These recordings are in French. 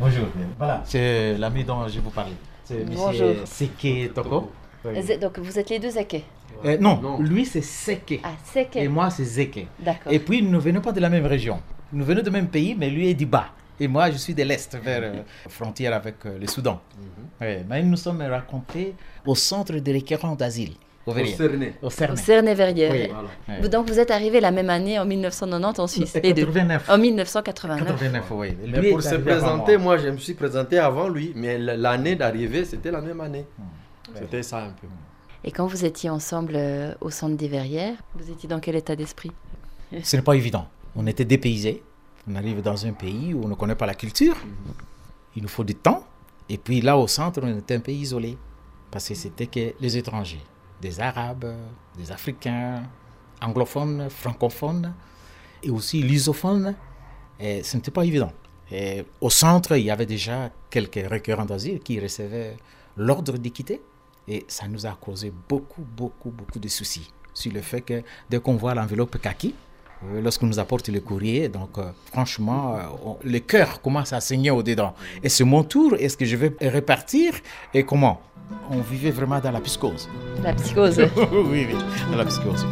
Bonjour. Voilà, c'est l'ami dont je vous parlais. C'est Bonjour. M. Seke Toko. Oui. Donc vous êtes les deux Zeke. Non, lui c'est Seke. Ah, Seke. Et moi c'est Zeke. D'accord. Et puis nous ne venons pas de la même région. Nous venons du même pays, mais lui est du bas. Et moi je suis de l'Est, vers frontière avec le Soudan. Oui, mais nous sommes rencontrés au centre de requérants d'asile. Au Cernay. Au Cernay-Verrières. Oui. Oui. Donc vous êtes arrivés la même année en 1990 en Suisse. Les deux. 89. En 1989. 89, oui. Mais pour se présenter, moi je me suis présenté avant lui, mais l'année d'arrivée c'était la même année. C'était ça un peu. Et quand vous étiez ensemble au centre des Verrières, vous étiez dans quel état d'esprit? Ce n'est pas évident. On était dépaysés. On arrive dans un pays où on ne connaît pas la culture. Il nous faut du temps. Et puis là au centre, on était un pays isolé. Parce que c'était que les étrangers. Des Arabes, des Africains, anglophones, francophones et aussi lusophones. Et ce n'était pas évident. Et au centre, il y avait déjà quelques requérants d'asile qui recevaient l'ordre de quitter. Et ça nous a causé beaucoup de soucis sur le fait que dès qu'on voit l'enveloppe kaki, lorsqu'on nous apporte le courrier, donc franchement, le cœur commence à saigner au-dedans. Et c'est mon tour, est-ce que je vais repartir et comment? On vivait vraiment dans la psychose. La psychose. Oui, dans la psychose.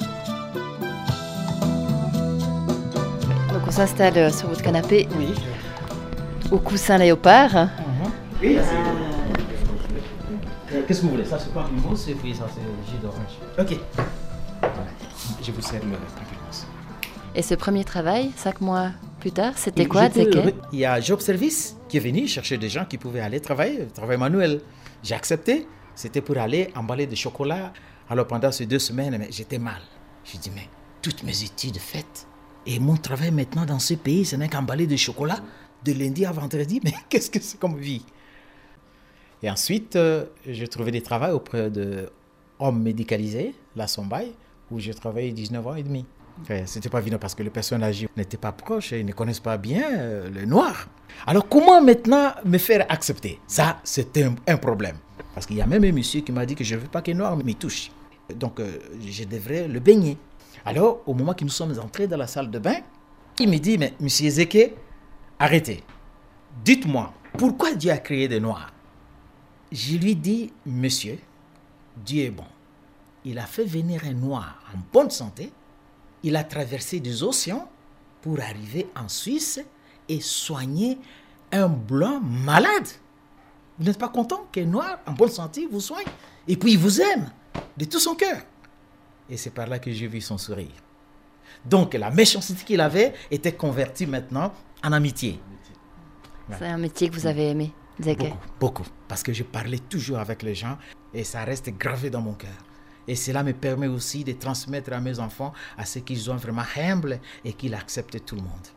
Donc on s'installe sur votre canapé Oui. au coussin léopard. Oui, qu'est-ce que vous voulez? Ça, c'est pas une mousse et puis ça, c'est jus d'orange. Ok. Voilà. Je vous sers le pamplemousse. Et ce premier travail, 5 mois plus tard, c'était quoi, Zeke? Il y a Job Service qui est venu chercher des gens qui pouvaient aller travailler, travail manuel. J'ai accepté. C'était pour aller emballer des chocolats. Alors pendant ces 2 semaines, mais j'étais mal. Je dis, mais toutes mes études faites et mon travail maintenant dans ce pays, ce n'est qu'emballer des chocolats de lundi à vendredi. Mais qu'est-ce que c'est comme vie? Et ensuite, j'ai trouvé des travaux auprès d'hommes médicalisés, la Sombaï, où j'ai travaillé 19 ans et demi. C'était pas évident parce que les personnes âgées n'étaient pas proches et ils ne connaissent pas bien le noir. Alors comment maintenant me faire accepter? Ça, c'était un problème. Parce qu'il y a même un monsieur qui m'a dit que je ne veux pas que les noirs me touchent. Donc je devrais le baigner. Alors au moment que nous sommes entrés dans la salle de bain, il me dit, mais monsieur Zeke, arrêtez. Dites-moi, pourquoi Dieu a créé des noirs? Je lui dis, monsieur, Dieu est bon. Il a fait venir un noir en bonne santé. Il a traversé des océans pour arriver en Suisse et soigner un blanc malade. Vous n'êtes pas content qu'un noir en bonne santé vous soigne? Et puis il vous aime de tout son cœur. Et c'est par là que j'ai vu son sourire. Donc la méchanceté qu'il avait était convertie maintenant en amitié. C'est un métier que vous avez aimé, Zeke? Beaucoup. Parce que je parlais toujours avec les gens et ça reste gravé dans mon cœur. Et cela me permet aussi de transmettre à mes enfants à ce qu'ils soient vraiment humbles et qu'ils acceptent tout le monde.